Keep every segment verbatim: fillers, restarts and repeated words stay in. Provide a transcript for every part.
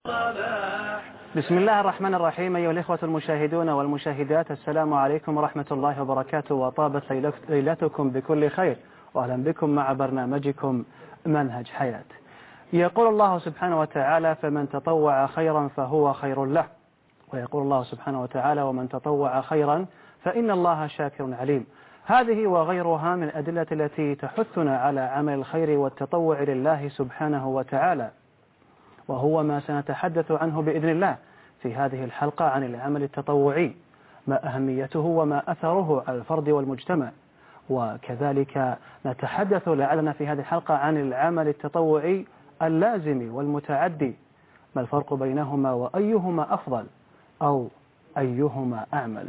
بسم الله الرحمن الرحيم. أيها الإخوة المشاهدون والمشاهدات، السلام عليكم ورحمة الله وبركاته، وطابت ليلتكم بكل خير، وأهلا بكم مع برنامجكم منهج حياة. يقول الله سبحانه وتعالى: فمن تطوع خيرا فهو خير له. ويقول الله سبحانه وتعالى: ومن تطوع خيرا فإن الله شاكر عليم. هذه وغيرها من الأدلة التي تحثنا على عمل الخير والتطوع لله سبحانه وتعالى، وهو ما سنتحدث عنه بإذن الله في هذه الحلقة عن العمل التطوعي، ما أهميته وما أثره على الفرد والمجتمع. وكذلك نتحدث لعلنا في هذه الحلقة عن العمل التطوعي اللازم والمتعدي، ما الفرق بينهما وأيهما أفضل أو أيهما أعمل.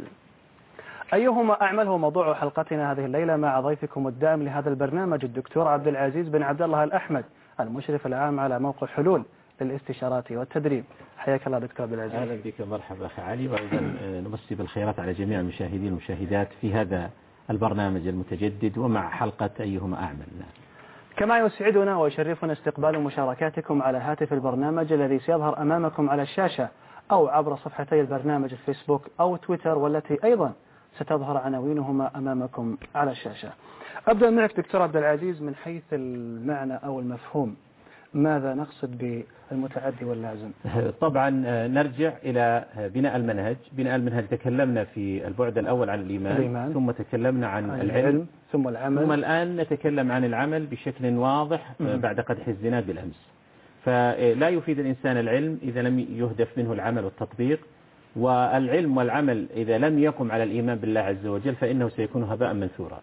أيهما أعمل هو موضوع حلقتنا هذه الليلة مع ضيفكم الدائم لهذا البرنامج الدكتور عبد العزيز بن عبد الله الأحمد، المشرف العام على موقع حلول للاستشارات والتدريب. حياك الله دكتور عبد العزيز. أهلا بك، مرحبا أخي علي، وأيضا نمسي بالخيرات على جميع المشاهدين والمشاهدات في هذا البرنامج المتجدد ومع حلقة أيهما أعمل. كما يسعدنا ويشرفنا استقبال مشاركاتكم على هاتف البرنامج الذي سيظهر أمامكم على الشاشة، أو عبر صفحتي البرنامج الفيسبوك أو تويتر، والتي أيضا ستظهر عناوينهما أمامكم على الشاشة. أبدأ معك دكتور عبد العزيز من حيث المعنى أو المفهوم، ماذا نقصد بالمتعدي واللازم؟ طبعا نرجع إلى بناء المنهج. بناء المنهج تكلمنا في البعد الأول عن الإيمان, الإيمان. ثم تكلمنا عن, عن العلم, العلم ثم العمل، ثم الآن نتكلم عن العمل بشكل واضح م- بعد قدح الزناد بالأمس. فلا يفيد الإنسان العلم إذا لم يهدف منه العمل والتطبيق، والعلم والعمل إذا لم يقم على الإيمان بالله عز وجل فإنه سيكون هباء منثورا.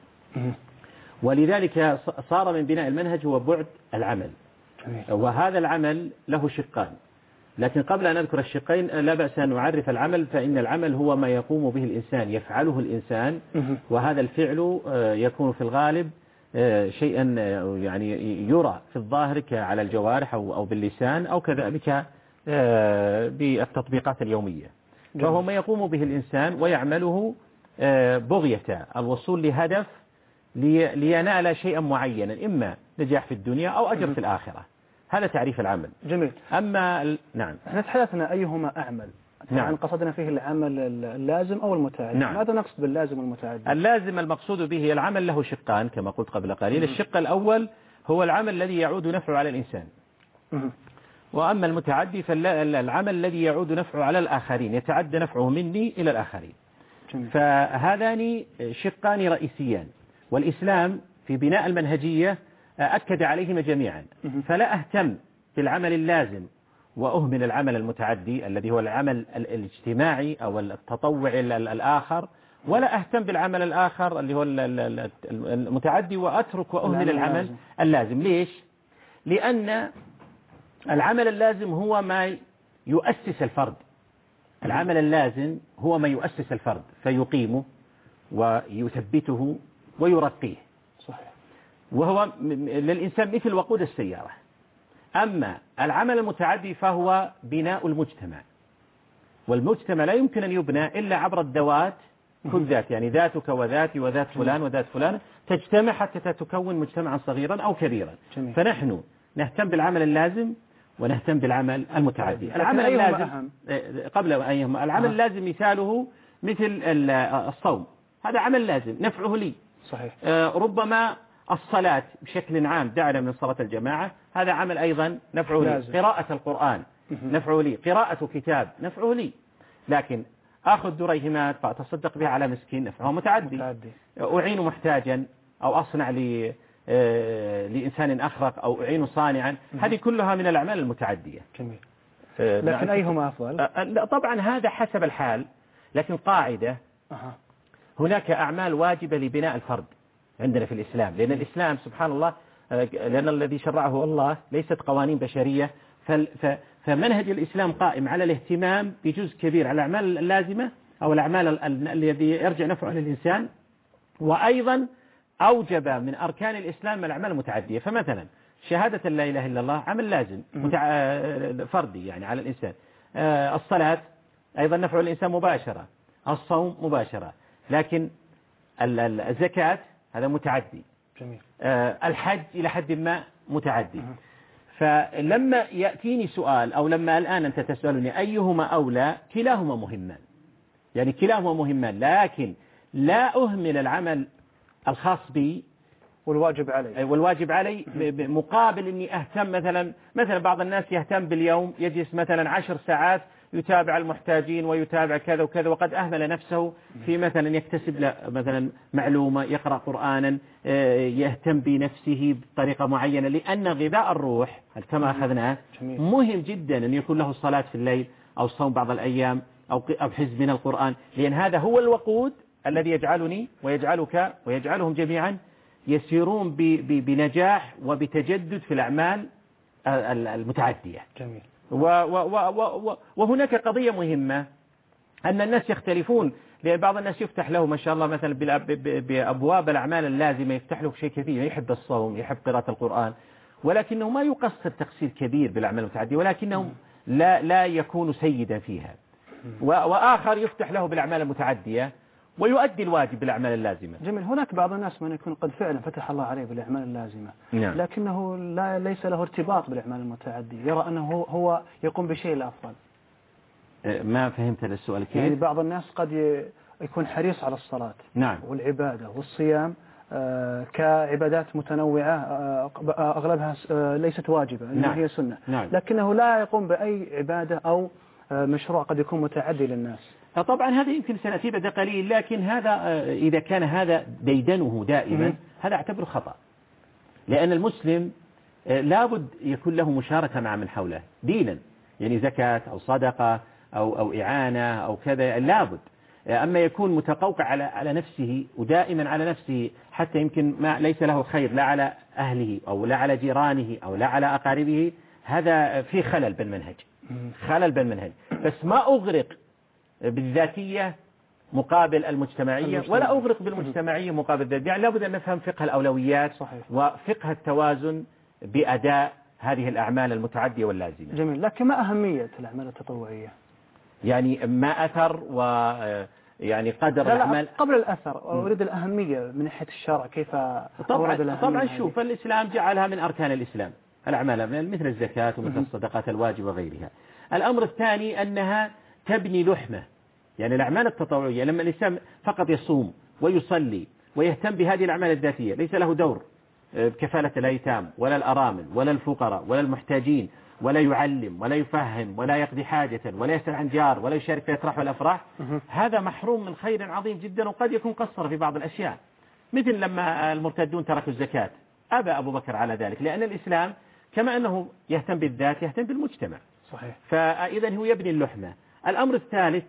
ولذلك صار من بناء المنهج هو بعد العمل، وهذا العمل له شقان. لكن قبل أن نذكر الشقين لا بأس أن نعرف العمل، فإن العمل هو ما يقوم به الإنسان، يفعله الإنسان، وهذا الفعل يكون في الغالب شيئا يعني يرى في الظاهر على الجوارح أو باللسان أو كذلك بالتطبيقات اليومية. فهو ما يقوم به الإنسان ويعمله بغية الوصول لهدف لينال شيئا معينا، إما نجاح في الدنيا أو أجر في الآخرة. هذا تعريف العمل. جميل. أما ال... نعم، احنا تحدثنا أيهما أعمل. نعم. قصدنا فيه العمل اللازم أو المتعدي. نعم. ماذا نقصد باللازم والمتعدي؟ اللازم المقصود به العمل له شقان كما قلت قبل قليل. الشق الأول هو العمل الذي يعود نفعه على الإنسان، وأما المتعدي فالعمل الذي يعود نفعه على الآخرين، يتعدى نفعه مني إلى الآخرين. جميل. فهذان شقان رئيسيان، والإسلام في بناء المنهجية أكد عليهما جميعا. فلا أهتم بالعمل اللازم وأهمل العمل المتعدي الذي هو العمل الاجتماعي أو التطوع الآخر، ولا أهتم بالعمل الآخر اللي هو المتعدي وأترك وأهمل العمل اللازم. ليش؟ لأن العمل اللازم هو ما يؤسس الفرد. العمل اللازم هو ما يؤسس الفرد فيقيمه ويثبته ويرقيه. صحيح. وهو للإنسان مثل وقود السيارة. أما العمل المتعدي فهو بناء المجتمع، والمجتمع لا يمكن أن يبنى إلا عبر الذوات، كل ذات، يعني ذاتك وذاتي وذات فلان وذات فلان تجتمع حتى تكون مجتمعا صغيرا أو كبيرا. جميل. فنحن نهتم بالعمل اللازم ونهتم بالعمل المتعدي. العمل اللازم قبل أيهما العمل اللازم مثاله مثل الصوم، هذا عمل لازم نفعه لي. صحيح. ربما الصلاة بشكل عام، دعنا من صلاة الجماعة، هذا عمل أيضا نفعه لي. قراءة القرآن نفعه لي، قراءة كتاب نفعه لي. لكن أخذ دريهمات فأتصدق بها على مسكين نفعه متعدي. متعدي. أعين محتاجا أو أصنع لي لإنسان أخرق أو أعين صانعا، هذه كلها من الأعمال المتعدية. جميل. لكن أيهما أفضل؟ طبعا هذا حسب الحال، لكن قاعدة هناك أعمال واجبة لبناء الفرد عندنا في الإسلام، لأن الإسلام سبحان الله، لأن الذي شرعه الله ليست قوانين بشرية، فمنهج الإسلام قائم على الاهتمام بجزء كبير على الأعمال اللازمة أو الأعمال الذي يرجع نفعه للإنسان، وأيضا أوجب من أركان الإسلام الأعمال المتعدية. فمثلا شهادة لا إله إلا الله عمل لازم متع... فردي يعني على الإنسان. الصلاة أيضا نفع الإنسان مباشرة، الصوم مباشرة، لكن الزكاة هذا متعدي. جميل. الحج إلى حد ما متعدي. فلما يأتيني سؤال أو لما الآن أنت تسألني أيهما أولى، كلاهما مهمان، يعني كلاهما مهمان، لكن لا أهمل العمل الخاص بي والواجب علي والواجب علي مقابل أني أهتم مثلا مثلا بعض الناس يهتم باليوم يجلس مثلا عشر ساعات يتابع المحتاجين ويتابع كذا وكذا، وقد أهمل نفسه في مثلا يكتسب له مثلا معلومة، يقرأ قرآنا، يهتم بنفسه بطريقة معينة، لأن غذاء الروح كما أخذناه مهم جدا أن يكون له الصلاة في الليل أو صوم بعض الأيام أو حزب من القرآن، لأن هذا هو الوقود الذي يجعلني ويجعلك ويجعلهم جميعا يسيرون بنجاح وبتجدد في الأعمال المتعدية. جميل. وهناك قضية مهمة أن الناس يختلفون، لأن بعض الناس يفتح له ما شاء الله مثلا بأبواب الأعمال اللازمة يفتح له شيء كثير، يحب الصوم، يحب قراءة القرآن، ولكنه ما يقصر تقصير كبير بالأعمال المتعدية، ولكنه لا لا يكون سيدا فيها. وآخر يفتح له بالأعمال المتعدية ويؤدي الواجب بالأعمال اللازمة. جميل. هناك بعض الناس من يكون قد فعلا فتح الله عليه بالأعمال اللازمة، نعم. لكنه لا ليس له ارتباط بالأعمال المتعدية، يرى أنه هو يقوم بشيء الأفضل. ما فهمت هذا السؤال كيف؟ يعني بعض الناس قد يكون حريص على الصلاة نعم. والعبادة والصيام كعبادات متنوعة أغلبها ليست واجبة، إنما نعم. هي سنة، نعم. لكنه لا يقوم بأي عبادة أو مشروع قد يكون متعدي للناس. طبعا هذا يمكن سنأتي بعد قليل، لكن هذا إذا كان هذا ديدنه دائما هذا اعتبره خطأ، لأن المسلم لابد يكون له مشاركة مع من حوله دينا، يعني زكاة أو صدقة أو أو إعانة أو كذا لابد. أما يكون متقوقع على على نفسه ودائما على نفسه حتى يمكن ما ليس له خير لا على أهله أو لا على جيرانه أو لا على أقاربه، هذا في خلل بالمنهج، خلل بالمنهج. بس ما أغرق بالذاتية مقابل المجتمعية ولا أغرق بالمجتمعية مقابل الذاتية، يعني لابد أن نفهم فقه الأولويات. صحيح. وفقه التوازن بأداء هذه الأعمال المتعدية واللازمة. جميل. لكن ما أهمية الأعمال التطوعية؟ يعني ما أثر و يعني قدر لا الأعمال لا قبل الأثر أريد الأهمية من ناحية الشرع كيف طبعا طبعا شوف الإسلام جعلها من أركان الإسلام الأعمال مثل الزكاة ومثل الصدقات الواجبة وغيرها. الأمر الثاني أنها تبني لحمة، يعني الأعمال التطوعية لما الإنسان فقط يصوم ويصلي ويهتم بهذه الأعمال الذاتية ليس له دور بكفالة الأيتام ولا الأرامل ولا الفقراء ولا المحتاجين، ولا يعلم ولا يفهم ولا يقضي حاجة ولا يسأل عن جار ولا يشارك في الأفراح والأفراح، هذا محروم من خير عظيم جدا، وقد يكون قصر في بعض الأشياء، مثل لما المرتدون تركوا الزكاة أبى أبو بكر على ذلك، لأن الإسلام كما أنه يهتم بالذات يهتم بالمجتمع. صحيح. فإذا هو يبني اللحمة. الأمر الثالث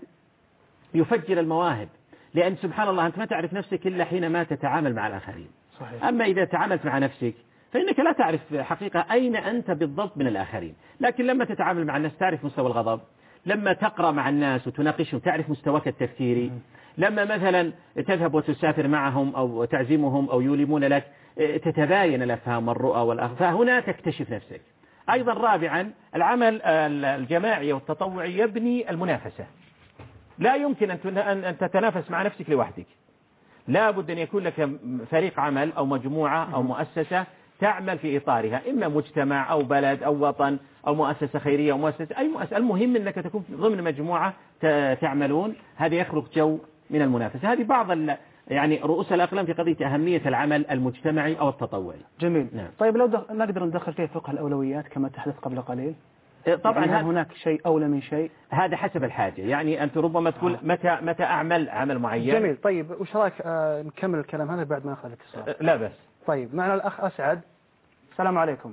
يفجر المواهب، لأن سبحان الله أنت ما تعرف نفسك إلا حينما تتعامل مع الآخرين. صحيح. أما إذا تعاملت مع نفسك فإنك لا تعرف حقيقة أين أنت بالضبط من الآخرين، لكن لما تتعامل مع الناس تعرف مستوى الغضب، لما تقرأ مع الناس وتناقشهم تعرف مستواك التفكيري، لما مثلا تذهب وتسافر معهم أو تعزمهم أو يولمون لك تتباين الأفهام والرؤى والأخ، فهنا تكتشف نفسك. أيضا رابعا العمل الجماعي والتطوعي يبني المنافسة، لا يمكن أن تتنافس مع نفسك لوحدك، لا بد أن يكون لك فريق عمل أو مجموعة أو مؤسسة تعمل في إطارها، إما مجتمع أو بلد أو وطن أو مؤسسة خيرية أو مؤسسة أي مؤسسة، المهم أنك تكون ضمن مجموعة تعملون، هذا يخلق جو من المنافسة. هذه بعض يعني رؤوس الأقلام في قضية أهمية العمل المجتمعي أو التطوعي. جميل. نعم. طيب لو دخ... نقدر ندخل فيه فقه الأولويات كما تحدث قبل قليل؟ طبعا يعني هناك شيء أولى من شيء، هذا حسب الحاجة، يعني أنت ربما تقول آه. متى متى أعمل عمل معين. جميل. طيب وش رأيك آه نكمل الكلام هذا بعد ما نأخذ الاتصال؟ لا بس. طيب معنا الأخ أسعد. السلام عليكم.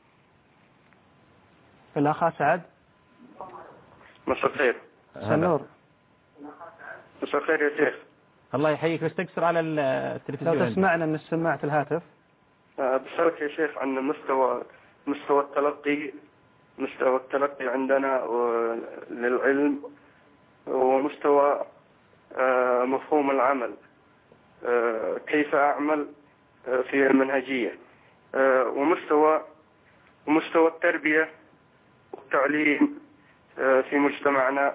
الأخ أسعد. مساء الخير. مساء النور. مساء الخير يا شيخ. الله يحييك، بس تكسر على التلفزيون لو تسمعنا من سماعة الهاتف. بسألك يا شيخ عن مستوى مستوى التلقي مستوى التلقي عندنا للعلم، ومستوى مفهوم العمل، كيف أعمل في المنهجية، ومستوى ومستوى التربية والتعليم في مجتمعنا،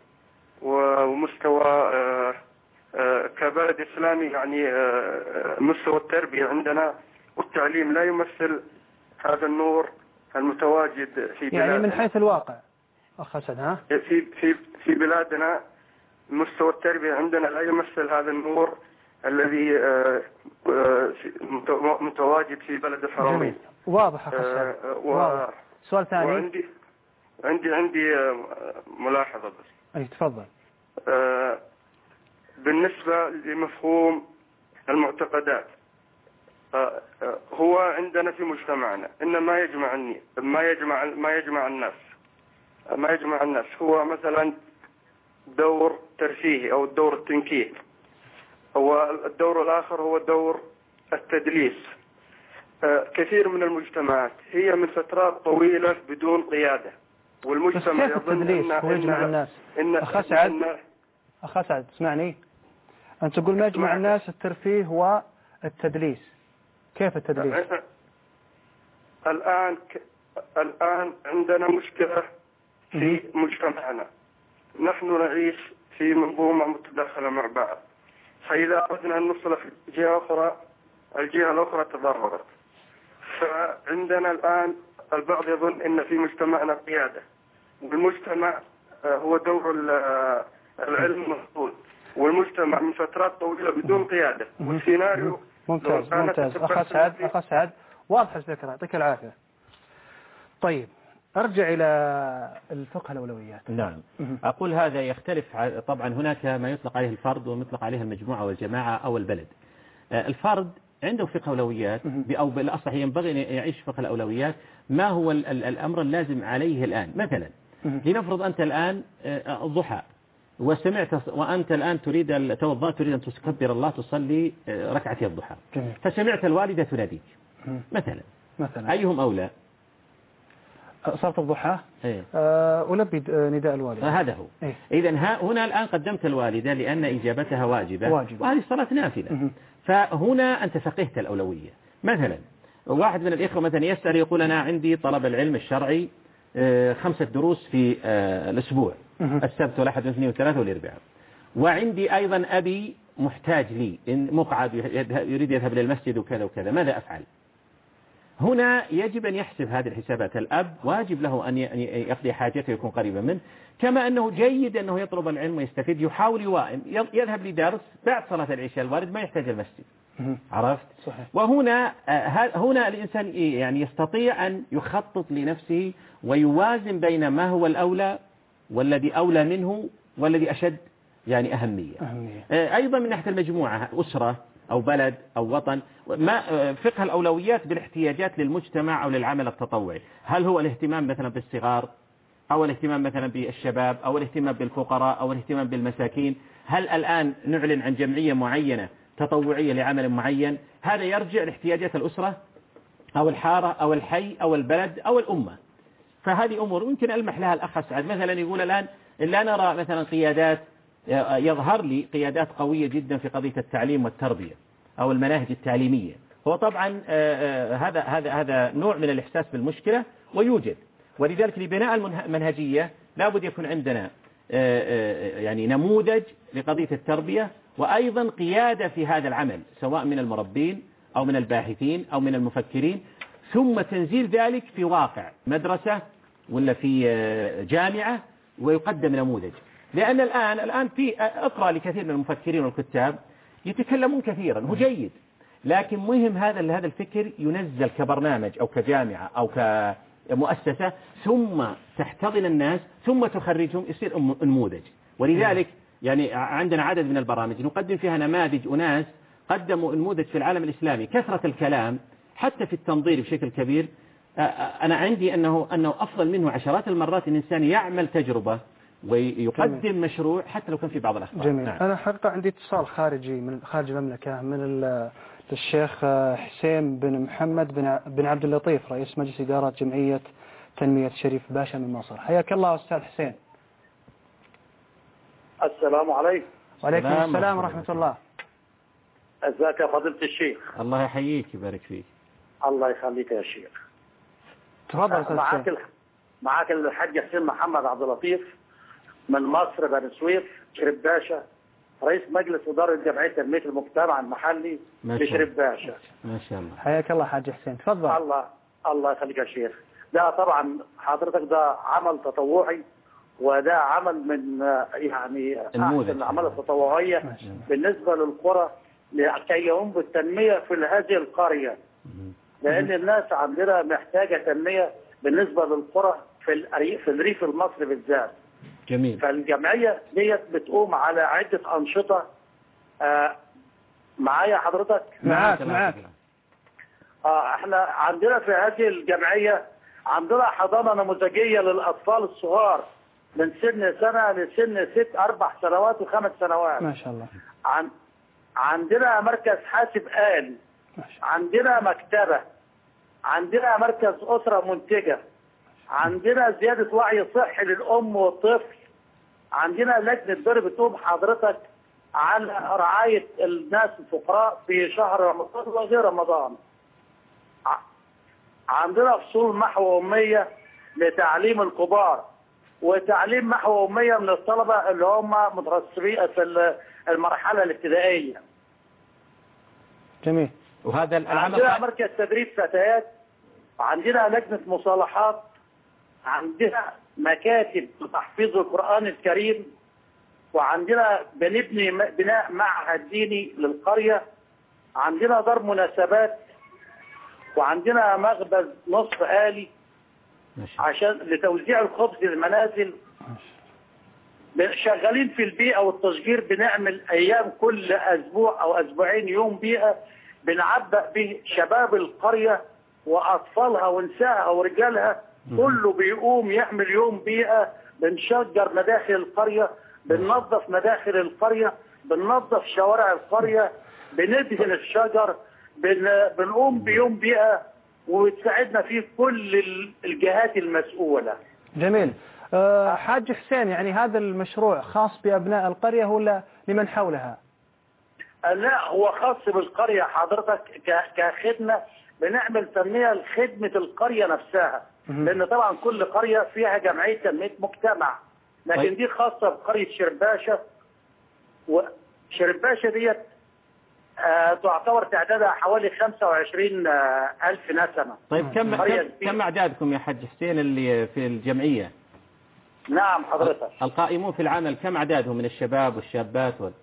ومستوى كبلد إسلامي يعني مستوى التربية عندنا والتعليم لا يمثل هذا النور المتواجد في بلادنا. يعني من حيث الواقع أخ أسعد ها؟ في في في بلادنا مستوى التربية عندنا لا يمثل هذا النور الذي متواجد في بلد الحرمين. واضح أخ أسعد. و... سؤال ثاني. وعندي عندي عندي ملاحظة بس. أي تفضل. بالنسبة لمفهوم المعتقدات، هو عندنا في مجتمعنا إن ما يجمعني ما يجمع ما يجمع الناس ما يجمع الناس هو مثلا دور ترفيهي أو الدور التنكيه، هو الدور الآخر هو دور التدليس. كثير من المجتمعات هي من فترات طويلة بدون قيادة، والمجتمع يظن إن هو يجمع الناس. إن أخ أسعد أخ أسعد اسمعني، أنت تقول ما يجمع الناس الترفيه والتدليس، كيف التدليس؟ الآن الآن عندنا مشكلة في مجتمعنا، نحن نعيش في منظومة متداخلة مع بعض، فإذا أردنا أن نصلح جهة أخرى الجهة الأخرى تضررت. فعندنا الآن البعض يظن أن في مجتمعنا قيادة، والمجتمع هو دور العلم مفقود، والمجتمع من فترات طويلة بدون قيادة، والسيناريو ممتاز ممتاز أخ أسعد أخ أسعد واضح الفكرة، يعطيك العافية. طيب أرجع إلى الفقه الأولويات. نعم. أقول هذا يختلف طبعا، هناك ما يطلق عليه الفرد ويطلق عليه المجموعة والجماعة أو البلد. الفرد عنده فقه أولويات، أو بالأصح ينبغي أن يعيش فقه الأولويات. ما هو الأمر اللازم عليه الآن؟ مثلا لنفرض أنت الآن الضحى وسمعت وأنت الآن تريد توضأ تريد أن تكبر الله تصلي ركعتي الضحى، فسمعت الوالدة تناديك مثلا مثلا أيهم أولى؟ صلاة الضحى إيه؟ أه ألبي نداء الوالدة. هذا هو. إيه؟ إذا هنا الآن قدمت الوالدة لأن إجابتها واجبة، واجب. وهذه الصلاة نافلة. مه. فهنا أنت فقهت الأولوية. مثلا واحد من الإخوة مثلا يسأل يقول أنا عندي طلب العلم الشرعي خمسة دروس في الأسبوع، السبت والأحد والاثنين والثلاثة والأربعاء، وعندي أيضا أبي محتاج لي مقعد يريد يذهب للمسجد وكذا وكذا، ماذا أفعل؟ هنا يجب أن يحسب هذه الحسابات. الأب واجب له أن يقضي حاجته ويكون قريبا منه، كما أنه جيد أنه يطلب العلم ويستفيد، يحاول يوائم، يذهب لدرس بعد صلاة العشاء، الوالد ما يحتاج المسجد. عرفت؟ صحيح. وهنا هنا الإنسان يعني يستطيع أن يخطط لنفسه ويوازن بين ما هو الأولى والذي أولى منه والذي أشد يعني أهمية. أهمية. أيضا من ناحية المجموعة، أسرة أو بلد أو وطن، ما فقه الأولويات بالاحتياجات للمجتمع أو للعمل التطوعي. هل هو الاهتمام مثلا بالصغار، أو الاهتمام مثلا بالشباب، أو الاهتمام بالفقراء، أو الاهتمام بالمساكين؟ هل الآن نعلن عن جمعية معينة تطوعية لعمل معين؟ هذا يرجع لاحتياجات الأسرة أو الحارة أو الحي أو البلد أو الأمة. فهذه أمور يمكن ألمح لها الأخ أسعد. مثلا يقول الآن لا نرى مثلا قيادات، يظهر لي قيادات قوية جدا في قضية التعليم والتربية أو المناهج التعليمية. هو طبعا هذا هذا هذا نوع من الإحساس بالمشكلة ويوجد، ولذلك لبناء المنهجية لابد يكون عندنا يعني نموذج لقضية التربية، وأيضا قيادة في هذا العمل سواء من المربين أو من الباحثين أو من المفكرين، ثم تنزيل ذلك في واقع مدرسة ولا في جامعة ويقدم نموذج. لأن الآن الآن في أقرأ لكثير من المفكرين والكتاب يتكلمون كثيرا، هو جيد، لكن مهم هذا هذا الفكر ينزل كبرنامج أو كجامعة أو كمؤسسة، ثم تحتضن الناس ثم تخرجهم، يصير نموذج. ولذلك يعني عندنا عدد من البرامج نقدم فيها نماذج أناس قدموا نموذج في العالم الإسلامي. كثرة الكلام حتى في التنظير بشكل كبير، أنا عندي أنه أنه أفضل منه عشرات المرات إن الإنسان يعمل تجربة ويقدم جميل. مشروع حتى لو كان في بعض الأخطاء. جميل. نعم. أنا حقيقة عندي اتصال خارجي من خارج المملكة من الشيخ حسين بن محمد بن بن عبد اللطيف، رئيس مجلس إدارة جمعية تنمية شريف باشا من مصر. حياك الله أستاذ حسين. السلام عليكم. وعليكم السلام ورحمة الله. ازيك يا فضيلة الشيخ؟ الله يحييك يبارك فيك. الله يخليك يا شيخ. تفضل أستاذ معاك ال... معاك الحاج حسين محمد عبد اللطيف من مصر بني سويف شريف باشا، رئيس مجلس إدارة جمعية تنمية المجتمع المحلي في شريف باشا. ما شاء الله. حياك الله حاج حسين، تفضل. الله الله يخليك يا شيخ. ده طبعا حضرتك ده عمل تطوعي، وده عمل من يعني أحسن الأعمال التطوعية بالنسبة للقرى لكي يقوم بالتنمية في هذه القرية، لأن الناس عندنا محتاجة تنمية بالنسبة للقرى في الريف في الريف المصري بالذات. جميل. فالجمعية ديت بتقوم على عدة أنشطة. آه معايا حضرتك؟ معاك معاك. آه احنا عندنا في هذه الجمعية عندنا حضانة نموذجية للأطفال الصغار من سن سنة لسن ست أربع سنوات وخمس سنوات. ما شاء الله. عن عندنا مركز حاسب آلي، عندنا مكتبة، عندنا مركز أسرة منتجة، عندنا زيادة وعي صحي للأم والطفل، عندنا لجنة بر بتقوم حضرتك على رعاية الناس الفقراء في شهر رمضان وغير رمضان. عندنا فصول محو أمية لتعليم الكبار، وتعليم محو أمية من الطلبة اللي هم مترسبين في المرحلة الابتدائية. جميل. وهذا العمل عندنا مركز تدريب فتيات، عندنا لجنة مصالحات، عندنا مكاتب لتحفيظ القرآن الكريم، وعندنا بنبني بناء معهد ديني للقرية، عندنا دار مناسبات، وعندنا مخبز نصف آلي عشان لتوزيع الخبز للمنازل. شغالين في البيئة والتشجير، بنعمل أيام كل أسبوع أو أسبوعين يوم بيئة بنعبأ به شباب القرية وأطفالها ونسائها ورجالها، كله بيقوم يعمل يوم بيئة. بنشجر مداخل القرية، بننظف مداخل القرية، بننظف شوارع القرية، بندهن الشجر، بن... بنقوم بيوم بيئة، وتساعدنا فيه كل الجهات المسؤولة. جميل. أه حاج حسين، يعني هذا المشروع خاص بأبناء القرية ولا لمن حولها؟ لا، هو خاص بالقرية حضرتك كخدمة، بنعمل تنمية لخدمة القرية نفسها، لأن طبعا كل قرية فيها جمعية تنمية مجتمع، لكن دي خاصة بقرية شرباشة. وشرباشة ديت آه تعتبر تعدادها حوالي خمسة وعشرين ألف نسمة. طيب كم كم أعدادكم يا حاج حسين اللي في الجمعية؟ نعم حضرتك. القائمون في العمل كم عددهم من الشباب والشابات وال...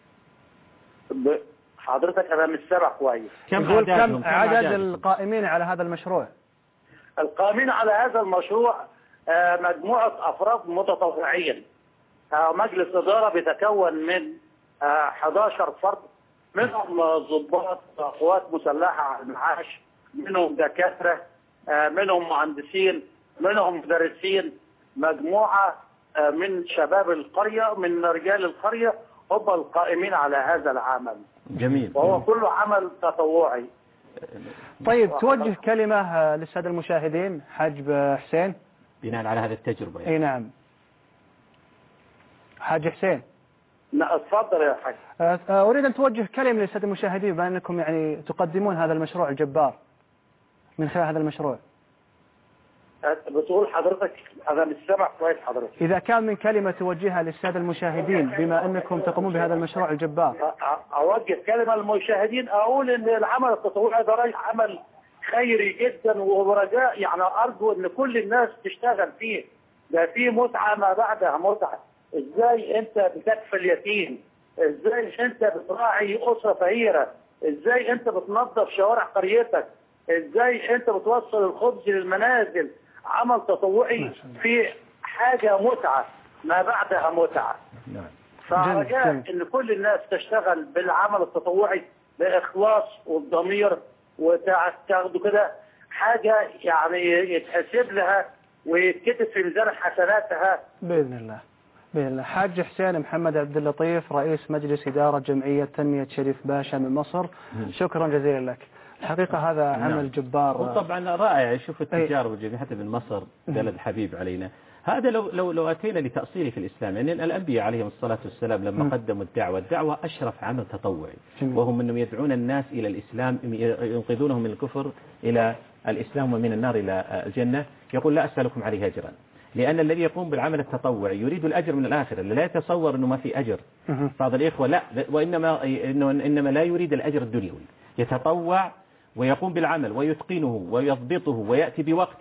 حضرتك أنا مش سامع كويس. كم عددهم؟ كم عدد عددهم؟ القائمين على هذا المشروع؟ القائمين على هذا المشروع آه مجموعة أفراد متطوعين. آه مجلس إدارة بيتكون من آه أحد عشر فرد، منهم ضباط قوات مسلحة على المعاش، منهم دكاترة، آه منهم مهندسين، منهم مدرسين، مجموعة آه من شباب القرية من رجال القرية هم القائمين على هذا العمل. جميل. وهو كله عمل تطوعي. طيب توجه كلمة للسادة المشاهدين حاج حسين بناء على هذه التجربة يعني. اي نعم حاج حسين. لا اتفضل يا حاج. أريد أن توجه كلمة للسادة المشاهدين بما أنكم يعني تقدمون هذا المشروع الجبار من خلال هذا المشروع. بتقول حضرتك أنا مش سامع كويس حضرتك. إذا كان من كلمة توجهها للسادة المشاهدين بما أنكم تقومون بهذا المشروع الجبار. أوجه كلمة للمشاهدين، أقول إن العمل التطوعي ده عمل خيري جدا، ورجاء يعني أرجو إن كل الناس تشتغل فيه. ده فيه متعة ما بعدها متعة. إزاي أنت بتكفل اليتيم، إزاي أنت بتراعي أسرة فقيرة، إزاي أنت بتنظف شوارع قريتك، إزاي أنت بتوصل الخبز للمنازل. عمل تطوعي في حاجة متعة ما بعدها متعة. فرجاء ان كل الناس تشتغل بالعمل التطوعي بإخلاص والضمير، وتاخدوا كده حاجة يعني يتحسب لها ويتكتب في ميزان حسناتها بإذن الله. بإذن الله. حاج حسين محمد عبد اللطيف رئيس مجلس إدارة جمعية تنمية شريف باشا من مصر، شكرا جزيلا لك. الحقيقة هذا عمل نعم. جبار وطبعا رائع. شوف التجارب الجميلة حتى من مصر بلد حبيب علينا. هذا لو لو لو أتينا لتأصيله في الإسلام، يعني الأنبياء عليهم الصلاة والسلام لما م. قدموا الدعوة، الدعوة أشرف عمل تطوعي، وهم أنهم يدعون الناس إلى الإسلام، ينقذونهم من الكفر إلى الإسلام ومن النار إلى الجنة. يقول لا أسألكم عليه أجرا، لأن الذي يقوم بالعمل التطوعي يريد الأجر من الآخرة، لا يتصور أنه ما في أجر. بعض الإخوة لا، وإنما إنه إنما لا يريد الأجر الدنيوي، يتطوع ويقوم بالعمل ويتقنه ويضبطه ويأتي بوقته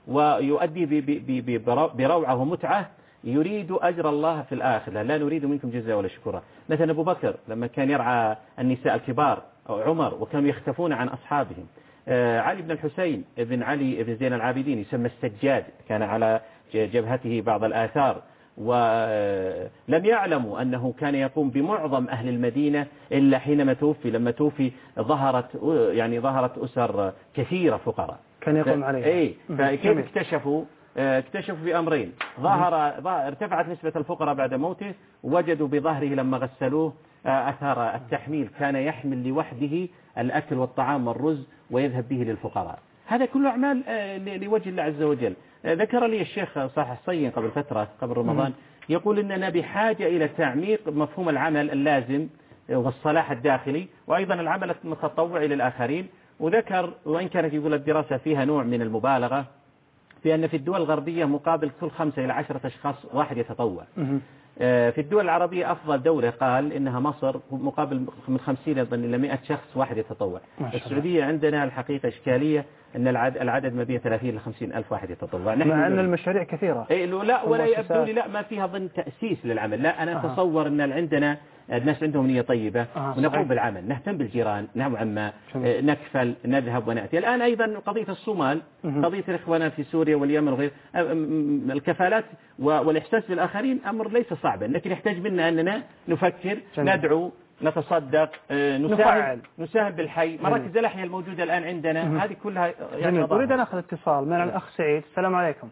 ويؤدي بروعة ومتعة يريد أجر الله في الآخرة، لا نريد منكم جزاء ولا شكورا. مثلا أبو بكر لما كان يرعى النساء الكبار، أو عمر، وكانوا يختفون عن أصحابهم. علي بن الحسين بن علي بن زين العابدين يسمى السجاد، كان على جبهته بعض الآثار، ولم يعلموا أنه كان يقوم بمعظم أهل المدينة إلا حينما توفي. لما توفي ظهرت يعني ظهرت أسر كثيرة فقراء كان يقوم عليه. إيه، فكيف اكتشفوا اكتشفوا بأمرين: ظهر ارتفعت نسبة الفقراء بعد موته، وجدوا بظهره لما غسلوه أثر التحميل، كان يحمل لوحده الأكل والطعام والرز ويذهب به للفقراء. هذا كله أعمال لوجه الله عز وجل. ذكر لي الشيخ صالح الصين قبل فترة قبل رمضان يقول إننا بحاجة إلى تعميق مفهوم العمل اللازم والصلاح الداخلي، وأيضا العمل المتطوعي للآخرين. وذكر وإن كانت يقول الدراسة فيها نوع من المبالغة في أن في الدول الغربية مقابل كل خمسة إلى عشرة أشخاص واحد يتطوع. في الدول العربية أفضل دولة قال إنها مصر، مقابل من خمسين إلى مئة شخص واحد يتطوع. السعودية عندنا الحقيقة إشكالية أن العدد ما بين ثلاثين إلى خمسين ألف واحد يتطوع، مع أن المشاريع كثيرة. إيه لا، ولا يبدو لي لا ما فيها ضمن تأسيس للعمل. لا، أنا أتصور أن عندنا الناس عندهم نية طيبة آه ونقوم بالعمل، نهتم بالجيران، نوعا ما نكفل، نذهب ونأتي. الآن أيضا قضية الصومال، قضية الإخوان في سوريا واليمن وغير، الكفالات والإحساس بالآخرين أمر ليس صعبا، لكن يحتاج منا أننا نفكر، جميل. ندعو، نتصدق، نساهم نساهم بالحي، مراكز الأحياء الموجودة الآن عندنا مم. هذه كلها يعني. أريد أن أخذ اتصال من الأخ سعيد. السلام عليكم.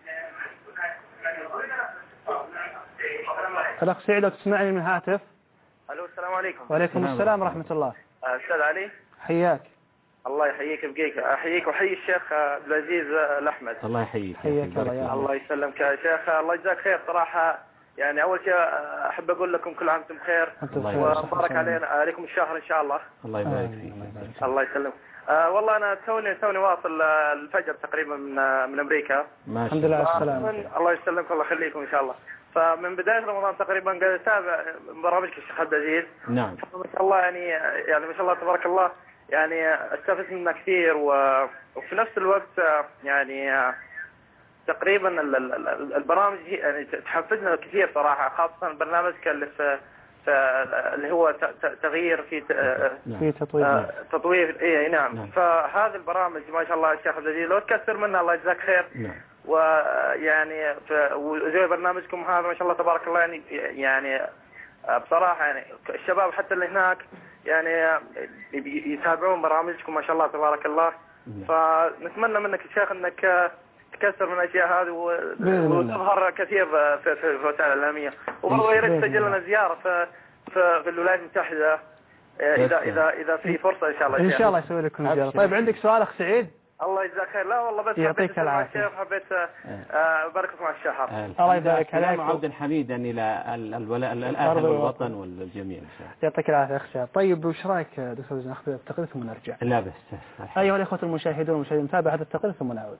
الأخ سعيد لو تسمعني من الهاتف. الو السلام عليكم. وعليكم السلام ورحمة الله. أستاذ علي حياك. الله يحييك بيك، أحييك وحيي الشيخ عبد العزيز الأحمد. الله يحييك. حياك الله. الله يسلمك يا شيخ، الله يجزاك خير صراحة. يعني أول شيء أحب أقول لكم كل عام وأنتم بخير، ومبارك علينا عليكم الشهر إن شاء الله. الله يبارك فيك. الله يسلمك. آه والله أنا توني توني واصل الفجر تقريبا من من أمريكا. الحمد لله على السلامة. الله يسلمك، الله يخليكم إن شاء الله. فمن بداية رمضان تقريبا قاعد أتابع برامجك الشيخ عبد العزيز. نعم. ما شاء الله يعني يعني ما شاء الله تبارك الله، يعني استفدت منه كثير، وفي نفس الوقت يعني تقريبا البرامج يعني تحفزنا كثير صراحة، خاصة برنامجك اللي في اللي هو تغيير في في تطوير تطوير اي نعم. فهذه البرامج ما شاء الله الشيخ عبد العزيز لو تكثر منها الله يجزاك خير. نعم. ويعني وزي برنامجكم هذا ما شاء الله تبارك الله، يعني يعني بصراحة يعني الشباب حتى اللي هناك يعني يتابعون برامجكم ما شاء الله تبارك الله. فنتمنى منك يا شيخ انك تكسر من الاشياء هذه وتظهر كثير في في الوسائل الاعلاميه، وبرضه يا ريت تسجل لنا زياره في في الولايات المتحده اذا اذا اذا في فرصه ان شاء الله. ان شاء الله يسوي لكم زياره. طيب عندك سؤال اخ سعيد؟ الله يجزاك خير. لا والله بس يعطيك العافيه، حبيت ابارك مع الشهر. الله يبارك عليك، عودا حميدا الى الولاء الاهل والوطن والجميع ان شاء الله. يعطيك العافيه اخ سعيد. طيب وش رايك دكتور زين، ناخذ التقرير ثم نرجع؟ لا بس. ايها الاخوه المشاهدون والمشاهدين، نتابع هذا التقرير ثم نعود.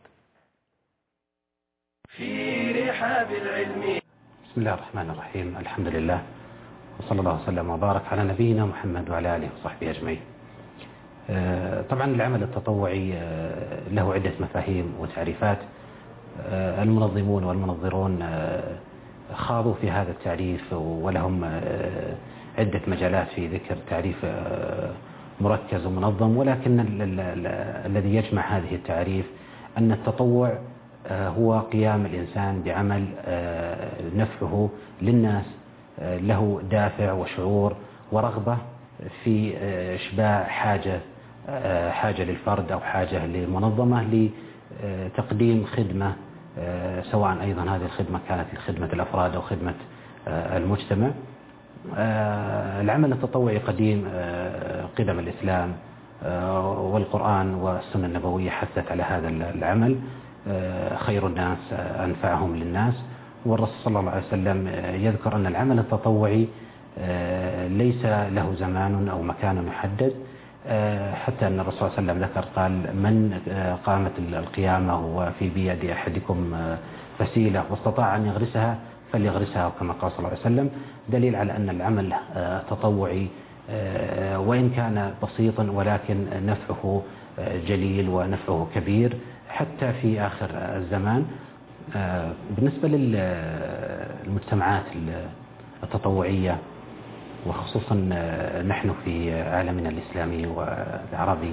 في رحاب العلم. بسم الله الرحمن الرحيم، الحمد لله وصلى الله وسلم وبارك على نبينا محمد وعلى آله وصحبه أجمعين. طبعا العمل التطوعي له عدة مفاهيم وتعريفات. المنظمون والمنظرون خاضوا في هذا التعريف، ولهم عدة مجالات في ذكر تعريف مركز ومنظم، ولكن الذي يجمع هذه التعريف أن التطوع هو قيام الإنسان بعمل نفعه للناس، له دافع وشعور ورغبة في إشباع حاجة حاجة للفرد أو حاجة للمنظمة لتقديم خدمة، سواء أيضا هذه الخدمة كانت لخدمة الأفراد أو خدمة المجتمع. العمل التطوعي قديم قدم الإسلام، والقرآن والسنة النبوية حثت على هذا العمل، خير الناس أنفعهم للناس. والرسول صلى الله عليه وسلم يذكر أن العمل التطوعي ليس له زمان أو مكان محدد، حتى أن الرسول صلى الله عليه وسلم ذكر قال: من قامت القيامة وفي بيد أحدكم فسيلة واستطاع أن يغرسها فليغرسها، كما قال صلى الله عليه وسلم، دليل على أن العمل التطوعي وإن كان بسيطا ولكن نفعه جليل ونفعه كبير حتى في آخر الزمان. بالنسبة للمجتمعات التطوعية وخصوصا نحن في عالمنا الإسلامي والعربي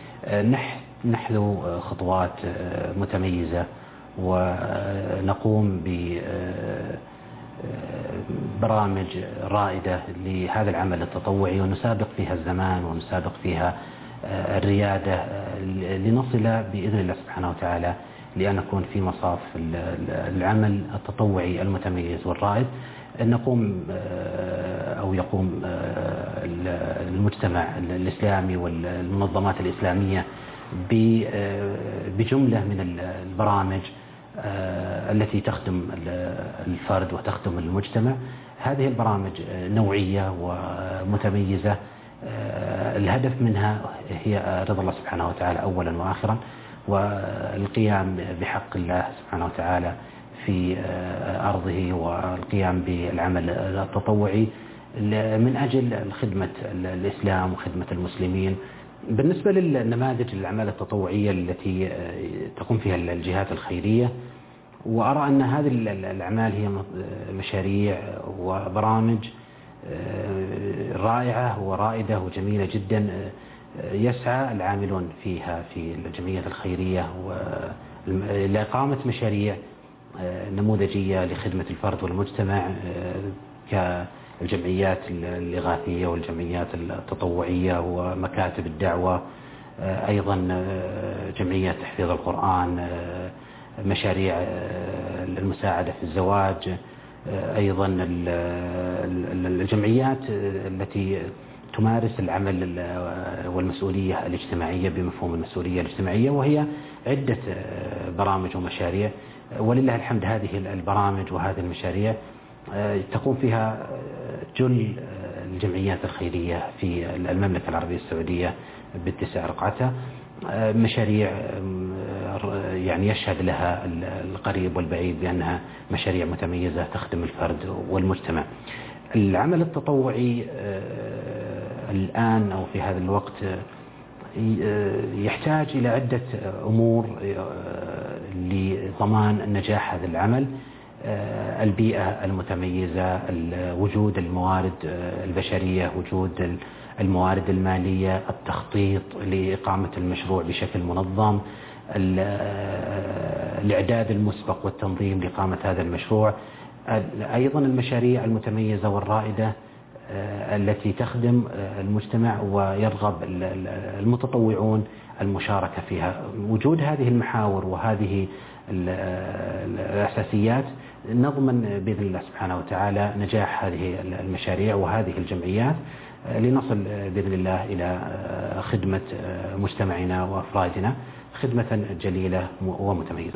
نحذو خطوات متميزة ونقوم ببرامج رائدة لهذا العمل التطوعي ونسابق فيها الزمان ونسابق فيها الريادة لنصل بإذن الله سبحانه وتعالى لأن نكون في مصاف العمل التطوعي المتميز والرائد. نقوم أو يقوم المجتمع الإسلامي والمنظمات الإسلامية بجملة من البرامج التي تخدم الفرد وتخدم المجتمع. هذه البرامج نوعية ومتميزة، الهدف منها هي رضا الله سبحانه وتعالى أولا وآخرا، والقيام بحق الله سبحانه وتعالى في أرضه والقيام بالعمل التطوعي من أجل خدمة الإسلام وخدمة المسلمين. بالنسبة للنماذج الأعمال التطوعية التي تقوم فيها الجهات الخيرية، وأرى أن هذه الأعمال هي مشاريع وبرامج رائعة ورائدة وجميلة جدا يسعى العاملون فيها في الجمعيات الخيرية لإقامة مشاريع نموذجية لخدمة الفرد والمجتمع كالجمعيات الإغاثية والجمعيات التطوعية ومكاتب الدعوة، أيضا جمعيات تحفيظ القرآن، مشاريع المساعدة في الزواج، أيضا الجمعيات التي تمارس العمل والمسؤولية الاجتماعية بمفهوم المسؤولية الاجتماعية، وهي عدة برامج ومشاريع. ولله الحمد هذه البرامج وهذه المشاريع تقوم فيها جل الجمعيات الخيرية في المملكة العربية السعودية باتساع رقعتها، مشاريع يعني يشهد لها القريب والبعيد بأنها مشاريع متميزة تخدم الفرد والمجتمع. العمل التطوعي الآن أو في هذا الوقت يحتاج إلى عدة أمور لضمان نجاح هذا العمل: البيئة المتميزة، وجود الموارد البشرية، وجود الموارد المالية، التخطيط لإقامة المشروع بشكل منظم، الإعداد المسبق والتنظيم لإقامة هذا المشروع، أيضا المشاريع المتميزة والرائدة التي تخدم المجتمع ويرغب المتطوعون المشاركة فيها. وجود هذه المحاور وهذه الأساسيات نضمن بإذن الله سبحانه وتعالى نجاح هذه المشاريع وهذه الجمعيات لنصل بإذن الله إلى خدمة مجتمعنا وأفرادنا خدمة جليلة ومتميزة.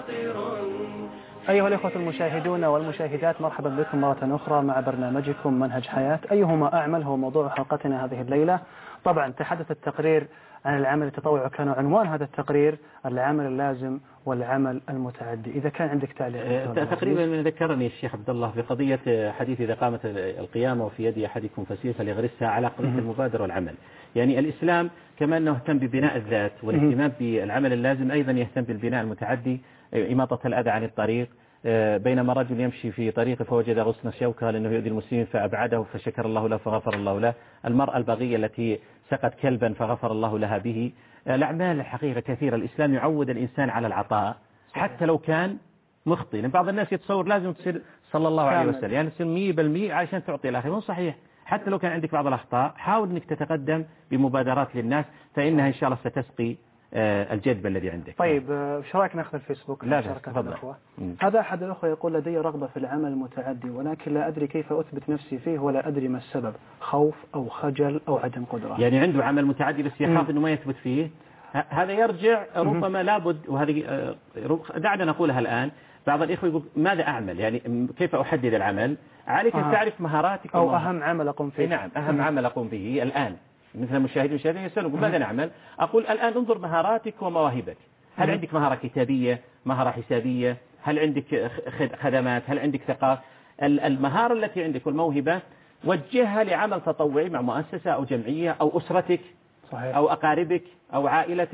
أيها الإخوة المشاهدون والمشاهدات، مرحبا بكم مرة أخرى مع برنامجكم منهج حياة. أيهما أعمل هو موضوع حلقتنا هذه الليلة. طبعا تحدث التقرير عن العمل التطوعي، وكان عنوان هذا التقرير العمل اللازم والعمل المتعدي. إذا كان عندك تعليق. تقريبا ذكرني الشيخ عبد الله بقضية حديث إذا قامت القيامة وفي يد أحدكم فسيلة فليغرسها على قضية المبادرة والعمل. يعني الإسلام كما أنه يهتم ببناء الذات والاهتمام بالعمل اللازم، أيضا يهتم بالبناء المتعدي، إماطة الأذى عن الطريق. بينما رجل يمشي في طريقه فوجد غصن شوكة لأنه يؤذي المسلمين فأبعده فشكر الله له فغفر الله له. المرأة البغية التي سقت كلبا فغفر الله لها به. الأعمال الحقيقة كثيرة. الإسلام يعود الإنسان على العطاء حتى لو كان مخطئ. لأن بعض الناس يتصور لازم تصير صلى الله عليه وسلم يعني تصير مية بالمية عشان تعطي الآخرين. صحيح، حتى لو كان عندك بعض الأخطاء حاول أنك تتقدم بمبادرات للناس، فإنها إن شاء الله ستسقي الجذب الذي عندك. طيب ايش رايك ناخذ الفيسبوك؟ لا تفضل. هذا أحد الأخوة يقول: لدي رغبة في العمل المتعدي ولكن لا أدري كيف أثبت نفسي فيه ولا أدري ما السبب، خوف أو خجل أو عدم قدرة. يعني عنده عمل متعدي بس يخاف إنه ما يثبت فيه. هذا يرجع ربما لابد، وهذه دعنا نقولها الآن. بعض الإخوة يقول ماذا أعمل، يعني كيف أحدد العمل؟ عليك أن تعرف مهاراتك أو أهم عمل أقوم فيه. نعم، أهم عمل أقوم به الآن. مثل المشاهدين المشاهدين يسألون ماذا نعمل؟ أقول الآن انظر مهاراتك ومواهبك. هل عندك مهارة كتابية، مهارة حسابية، هل عندك خدمات، هل عندك ثقافة؟ المهارة التي عندك والموهبة وجهها لعمل تطوعي مع مؤسسة أو جمعية أو أسرتك. صحيح. أو أقاربك أو عائلتك.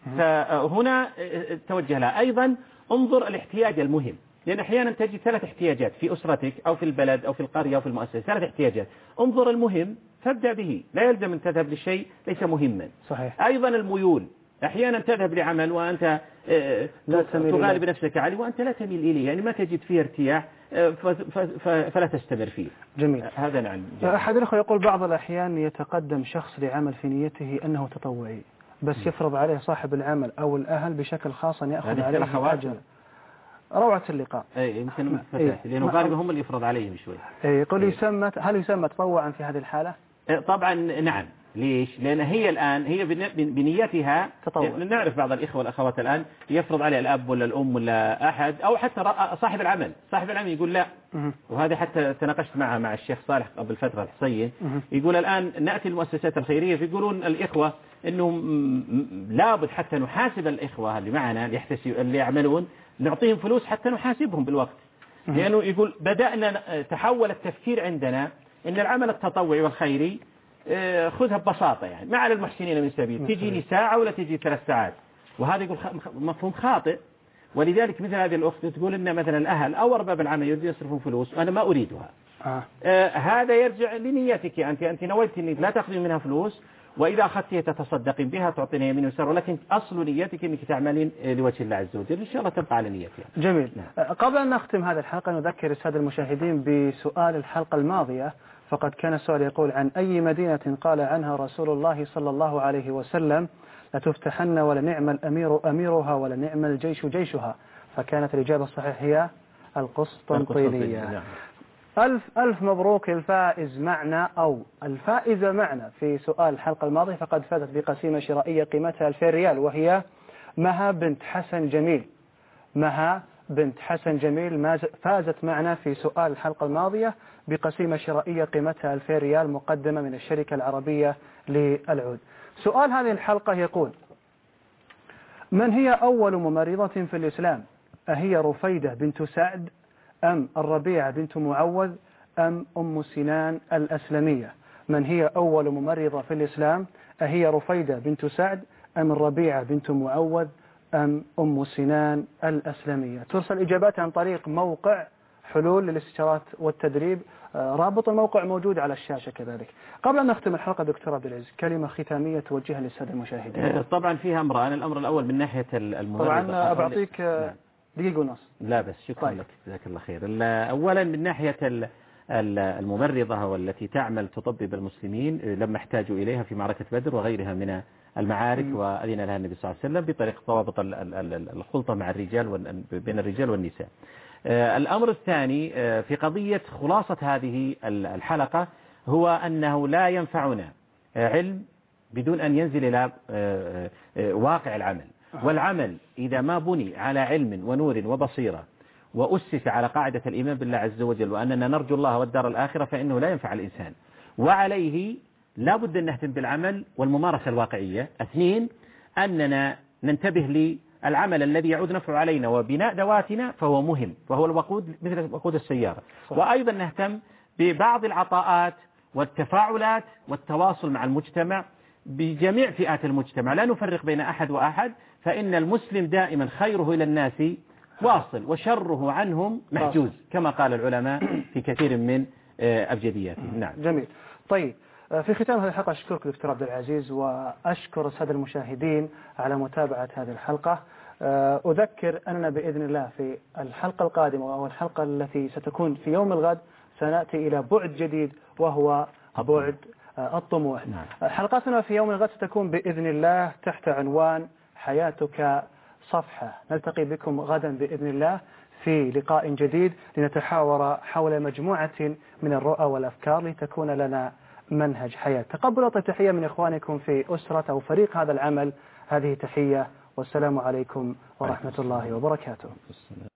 فهنا توجه لها. أيضا انظر الاحتياج المهم، لأن أحيانا تجد ثلاث احتياجات في أسرتك أو في البلد أو في القرية أو في المؤسسة، ثلاث احتياجات، انظر المهم فابدأ به، لا يلزم أن تذهب للشيء ليس مهما. صحيح. أيضا الميول، أحيانا تذهب لعمل وأنت تغالب نفسك عليه وأنت لا تميل إليه، يعني ما تجد فيه ارتياح فلا تستمر فيه. جميل. هذا نعم. أحد الأخوة يقول بعض الأحيان يتقدم شخص لعمل في نيته أنه تطوعي، بس يفرض عليه صاحب العمل أو الأهل بشكل خاص أن يأخذ عليه أجر. روعة اللقاء. اي يمكن فتاة لأنه غالبا هم اللي يفرض عليهم شوي. يقول يسمى، هل يسمى تطوعا في هذه الحالة؟ طبعا نعم. ليش؟ لأن هي الآن هي بنيتها تطوع. نعرف بعض الإخوة والأخوات الآن يفرض عليه الأب ولا الأم ولا أحد أو حتى صاحب العمل، صاحب العمل يقول لا. وهذا حتى تناقشت معه مع الشيخ صالح قبل فترة الحصين، يقول الآن نأتي المؤسسات الخيرية فيقولون الإخوة إنه لابد حتى نحاسب الإخوة اللي معنا اللي يحتسب اللي يعملون نعطيهم فلوس حتى نحاسبهم بالوقت، لأنه يقول بدأنا تحول التفكير عندنا إن العمل التطوعي والخيري خذها ببساطة، يعني ما على المحسنين من سبيل، تجيني ساعة ولا تجي ثلاث ساعات، وهذا يقول مفهوم خاطئ. ولذلك مثل هذه الأخت تقول إن مثلا الأهل أو أرباب العمل يريدون يصرفون فلوس وأنا ما أريدها. آه. آه هذا يرجع لنيتك أنت، أنت نويت إنك لا تأخذين منها فلوس، وإذا أخذتها تتصدقين بها تعطين يمين ويسار، ولكن أصل نيتك أنك تعملين لوجه الله عز وجل، إن شاء الله تبقى على نيتها. جميل. نعم. قبل أن نختم هذه الحلقة نذكر السادة المشاهدين بسؤال الحلقة الماضية، فقد كان السؤال يقول عن أي مدينة قال عنها رسول الله صلى الله عليه وسلم لتفتحن ولنعم الأمير أميرها ولنعم الجيش جيشها، فكانت الإجابة الصحيحة هي القسطنطينية. ألف ألف مبروك الفائز معنا أو الفائزة معنا في سؤال الحلقة الماضية، فقد فازت بقسيمة شرائية قيمتها ألفين ريال، وهي مها بنت حسن جميل. مها بنت حسن جميل فازت معنا في سؤال الحلقة الماضية بقسيمة شرائية قيمتها ألفين ريال مقدمة من الشركة العربية للعود. سؤال هذه الحلقة يقول: من هي أول ممرضة في الإسلام؟ أهي رفيدة بنت سعد أم الربيعة بنت معوذ أم أم سنان الأسلمية؟ من هي أول ممرضة في الإسلام؟ أهي رفيدة بنت سعد أم الربيعة بنت معوذ أم أم سنان الأسلمية؟ ترسل إجابات عن طريق موقع حلول للاستشارات والتدريب، رابط الموقع موجود على الشاشة كذلك. قبل أن نختم الحلقة دكتور عبد العزيز، كلمة ختامية توجهها للسادة المشاهدين. طبعا فيها أمران، الأمر الأول من ناحية الممرضة. طبعا بعطيك دقيقة ونص. لا بس شكرا طيب. لك جزاك الله خير. أولا من ناحية الممرضة والتي تعمل تطبب المسلمين لما احتاجوا إليها في معركة بدر وغيرها من المعارك، وأذن لها النبي صلى الله عليه وسلم بطريقة ضوابط الخلطة مع الرجال بين الرجال والنساء. الأمر الثاني في قضية خلاصة هذه الحلقة هو أنه لا ينفعنا علم بدون أن ينزل إلى واقع العمل، والعمل إذا ما بني على علم ونور وبصيرة وأسس على قاعدة الإيمان بالله عز وجل وأننا نرجو الله والدار الآخرة فإنه لا ينفع الإنسان، وعليه لا بد أن نهتم بالعمل والممارسة الواقعية. اثنين، أننا ننتبه للعمل الذي يعود نفعه علينا وبناء ذواتنا فهو مهم، فهو الوقود مثل وقود السيارة. وأيضا نهتم ببعض العطاءات والتفاعلات والتواصل مع المجتمع بجميع فئات المجتمع، لا نفرق بين أحد وأحد، فإن المسلم دائما خيره إلى الناس واصل وشره عنهم محجوز كما قال العلماء في كثير من أبجدياتهم. نعم. جميل. طيب، في ختام هذه الحلقة أشكرك دكتور عبد العزيز، وأشكر السادة المشاهدين على متابعة هذه الحلقة. أذكر أننا بإذن الله في الحلقة القادمة أو الحلقة التي ستكون في يوم الغد سنأتي إلى بعد جديد وهو بعد الطموح. نعم. حلقاتنا في يوم الغد ستكون بإذن الله تحت عنوان حياتك صفحة. نلتقي بكم غدا بإذن الله في لقاء جديد لنتحاور حول مجموعة من الرؤى والأفكار لتكون لنا منهج حياة. تقبلوا تحية من إخوانكم في أسرة أو فريق هذا العمل، هذه تحية، والسلام عليكم ورحمة الله وبركاته.